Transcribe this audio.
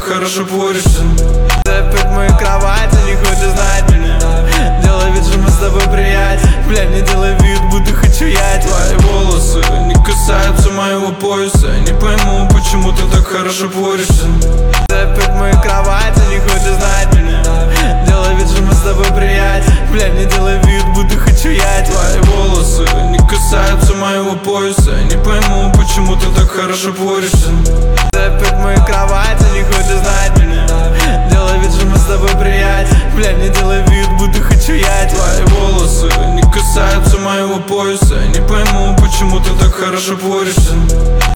хорошо борешься. Ты опять в мою кровать, не хочешь знать меня. Делай вид, что мы с тобой приятель. Бля, не делай вид, будто хочу я. Твои волосы не касаются моего пояса. Не пойму, почему ты так хорошо борешься. Ты опять в мою кровать, не хочешь знать меня. Делай вид, что мы с тобой приятель. Бля, не делай вид, будто хочу я. Твои волосы не касаются моего пояса. Не пойму, почему ты так хорошо борешься. Ты опять в мою кровать, не хочешь знать меня. Делай вид, что мы с тобой приятель. Бля, не делай вид, будто хочу я. Твои волосы не касаются моего пояса. Не пойму, почему ты так хорошо борешься.